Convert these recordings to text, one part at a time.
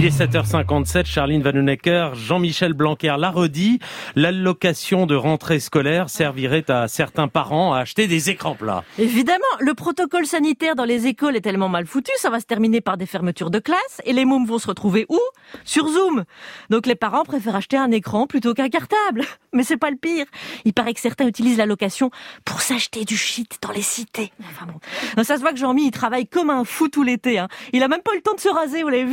Il est 7h57, Charline Vanhoenacker, Jean-Michel Blanquer l'a redit, l'allocation de rentrée scolaire servirait à certains parents à acheter des écrans plats. Évidemment, le protocole sanitaire dans les écoles est tellement mal foutu, ça va se terminer par des fermetures de classe et les mômes vont se retrouver où ? Sur Zoom. Donc les parents préfèrent acheter un écran plutôt qu'un cartable. Mais c'est pas le pire. Il paraît que certains utilisent l'allocation pour s'acheter du shit dans les cités. Enfin bon. Non, ça se voit que Jean-Mi, il travaille comme un fou tout l'été. Il a même pas eu le temps de se raser, vous l'avez vu ?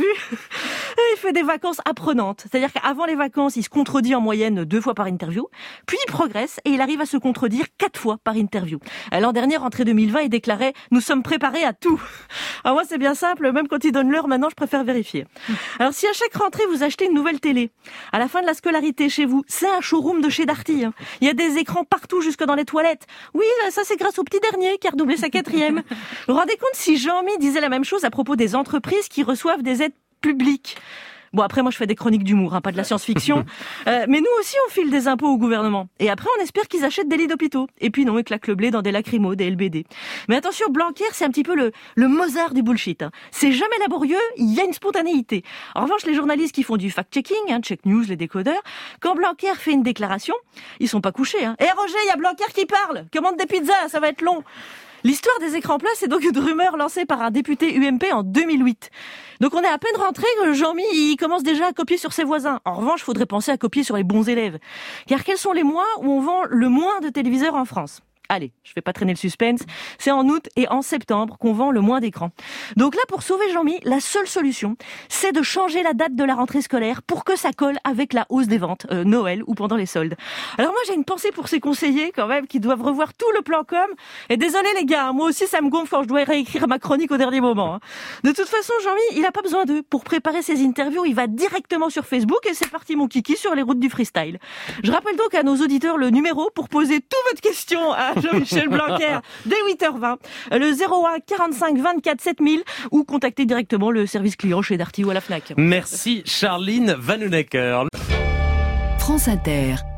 Il fait des vacances apprenantes. C'est-à-dire qu'avant les vacances, il se contredit en moyenne 2 fois par interview. Puis il progresse et il arrive à se contredire 4 fois par interview. L'an dernier, rentrée 2020, il déclarait « Nous sommes préparés à tout ». Alors moi, c'est bien simple. Même quand il donne l'heure, maintenant, je préfère vérifier. Alors si à chaque rentrée, vous achetez une nouvelle télé, à la fin de la scolarité chez vous, c'est un showroom de chez Darty. Il y a des écrans partout, jusque dans les toilettes. Oui, ça c'est grâce au petit dernier qui a redoublé sa 4e. Vous vous rendez compte si Jean-Mi disait la même chose à propos des entreprises qui reçoivent des aides publiques ? Bon, après, moi, je fais des chroniques d'humour, pas de la science-fiction. Mais nous aussi, on file des impôts au gouvernement. Et après, on espère qu'ils achètent des lits d'hôpitaux. Et puis non, ils claquent le blé dans des lacrymos, des LBD. Mais attention, Blanquer, c'est un petit peu le Mozart du bullshit. C'est jamais laborieux, il y a une spontanéité. En revanche, les journalistes qui font du fact-checking, Check News, les décodeurs, quand Blanquer fait une déclaration, ils sont pas couchés. Eh Roger, il y a Blanquer qui parle. Commande des pizzas, ça va être long. L'histoire des écrans plats, c'est donc une rumeur lancée par un député UMP en 2008. Donc on est à peine rentré que Jean-Mi, il commence déjà à copier sur ses voisins. En revanche, il faudrait penser à copier sur les bons élèves. Car quels sont les mois où on vend le moins de téléviseurs en France ? Allez, je vais pas traîner le suspense. C'est en août et en septembre qu'on vend le moins d'écrans. Donc là, pour sauver Jean-Mi, la seule solution, c'est de changer la date de la rentrée scolaire pour que ça colle avec la hausse des ventes, Noël ou pendant les soldes. Alors moi, j'ai une pensée pour ces conseillers, quand même, qui doivent revoir tout le plan com. Et désolé les gars, moi aussi, ça me gonfle quand je dois réécrire ma chronique au dernier moment. De toute façon, Jean-Mi, il a pas besoin d'eux. Pour préparer ses interviews, il va directement sur Facebook et c'est parti mon kiki sur les routes du freestyle. Je rappelle donc à nos auditeurs le numéro pour poser toutes votre questions à Jean-Michel Blanquer dès 8h20, le 01 45 24 7000 ou contacter directement le service client chez Darty ou à la Fnac. Merci Charline Vanhoenacker. France Inter.